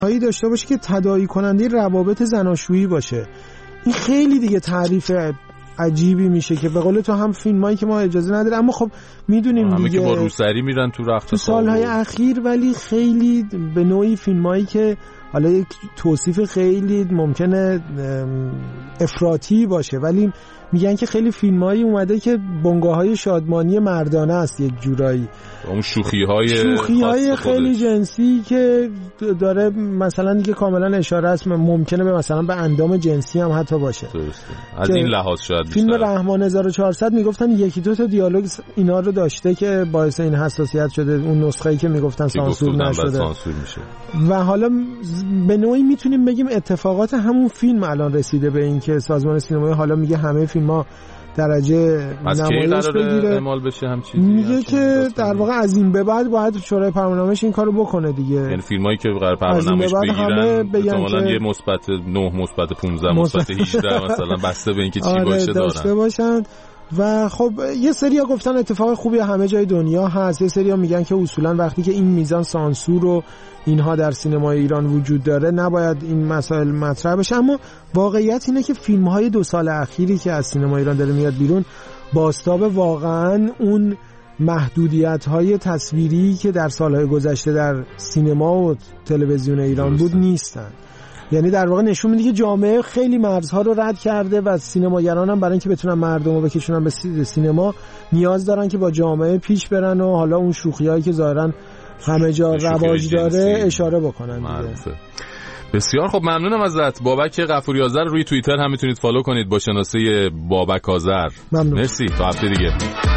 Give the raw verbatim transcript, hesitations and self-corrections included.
هایی داشته باشه که تداعی کننده روابط زناشویی باشه. این خیلی دیگه تعریف عجیبی میشه که به قول تو هم فیلمایی که ما اجازه نداره، اما خب میدونیم دیگه همه که با روسری میرن تو رخت تو سالهای اخیر، ولی خیلی به نوعی فیلمایی که حالا یک توصیف خیلی ممکنه افراطی باشه، ولی میگن که خیلی فیلمایی اومده که بنگاه‌های شادمانی مردانه است، یک جورایی اون شوخی‌های شوخی‌های خیلی جنسی که داره مثلا دیگه کاملا اشاره است ممکنه به مثلا به اندام جنسی هم حتی باشه. درسته. از این لحاظ شاید فیلم رحمان هزار و چهارصد میگفتن یکی دو تا دیالوگ اینا رو داشته که باعث این حساسیت شده، اون نسخه‌ای که میگفتن سانسور نشده سانسور میشه. و حالا به نوعی میتونیم بگیم اتفاقات همون فیلم الان رسیده به این که سازمان سینمایی حالا میگه همه فیلم‌ها درجه نمایش بگیره، اعمال بشه هم چیزی میگه که در واقع از این به بعد باید شورای پرونامش این کارو بکنه دیگه. یعنی فیلمایی که قرار پرونامش بگیرن احتمالاً یه مثبت نه مثبت پانزده مثبت هجده مثلا بسته به اینکه چی آره باشه داشته باشن. و خب یه سریا گفتن اتفاق خوبی همه جای دنیا هست، یه سریا میگن که اصولا وقتی که این میزان سانسور و اینها در سینمای ایران وجود داره نباید این مسائل مطرح بشه. اما واقعیت اینه که فیلم‌های دو سال اخیری که از سینما ایران داره میاد بیرون بازتاب واقعاً اون محدودیت‌های تصویری که در سال‌های گذشته در سینما و تلویزیون ایران بود نیستن. یعنی در واقع نشون میده که جامعه خیلی مرزها رو رد کرده و سینماگران هم برای اینکه بتونن مردم رو بکشونن به سینما نیاز دارن که با جامعه پیش برن و حالا اون شوخی‌هایی که ظاهراً همه جا رواج داره اشاره بکنن دیگه. بسیار خب، ممنونم ازت. بابک غفوری آذر روی توییتر هم میتونید فالو کنید با شناسه بابک آذر. ممنون. مرسی، تا هفته دیگه.